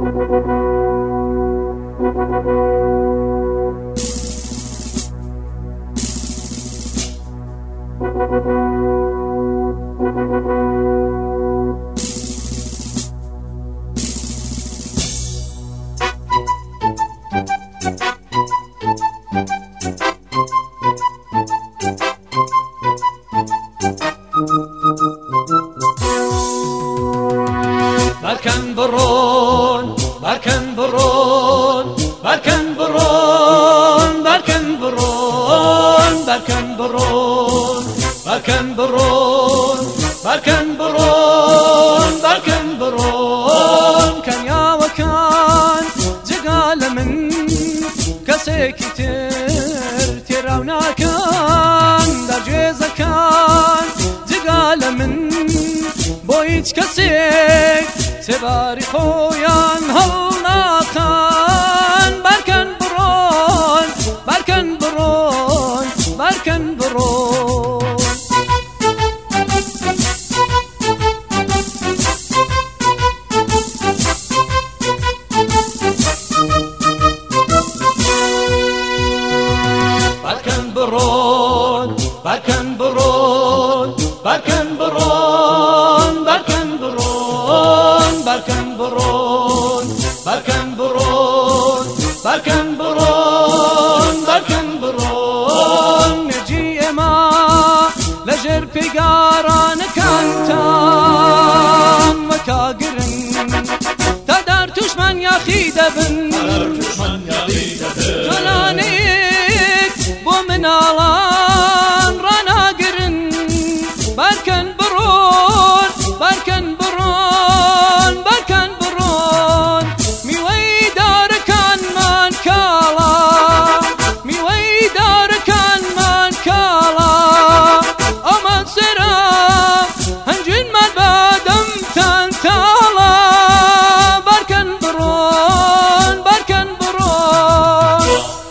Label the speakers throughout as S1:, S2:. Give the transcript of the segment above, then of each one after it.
S1: بركن برون بركن برون بركن برون بركن برون بركن برون بركن برون بركن برون بركن برون كان يا وكان جقال من كسيكتر تراونا كان درجيزة كان جقال من بويت كسيك سباري خويان هلنا خان بركن برون بركن برون بركن برون بركن برون بركن برون بركن برون بركن برون بركن برون بركن برون بركن برون بركن برون نجي ما لجر بقاران كانتام وكاقرن تدار تشمن يا خيدبن جنانيك بومن آلان راناقرن بركن برون بركن برون بركن برون ميوي دار كان من كالا ميوي دار كان من كالا أمان سرا هنجن من بادم تنتالا بركن برون بركن برون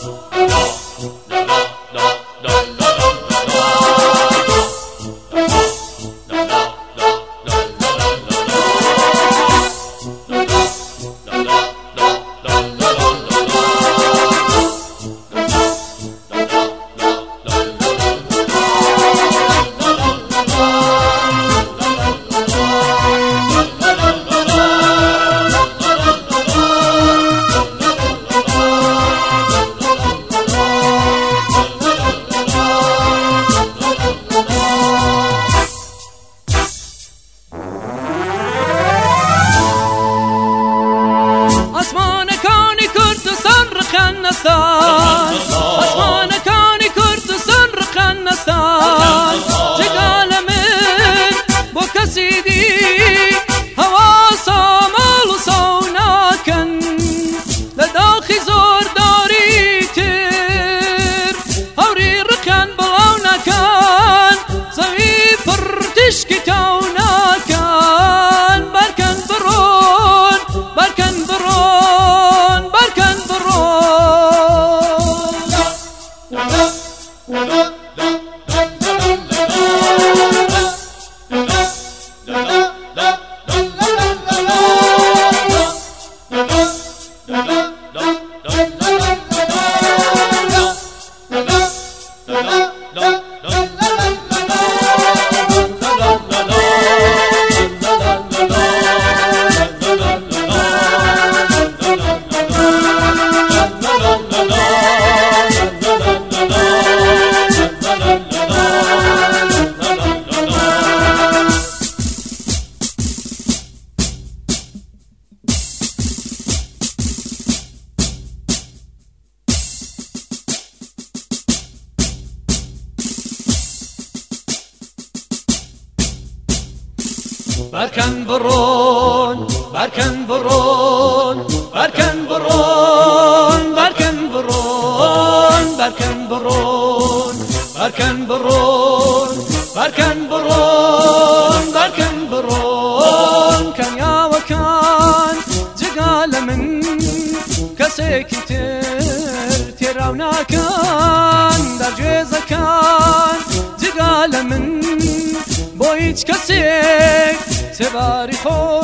S1: أسمان كاني كردستان رخنستان جقال من بوكسيدي هوا صامل صوناكن لداخي زور داري تر هوري رخن بلاوناكن زوي پرتشكي تاوناكن بركن برون بركن برون بركن برون بركن برون بركن برون بركن برون بركن برون بركن برون بركن برون بركن برون بركن برون كان يا وكان جقال من كسيكتر تراونا كان درجيزة كان جقال من بويت كسيك سباري خو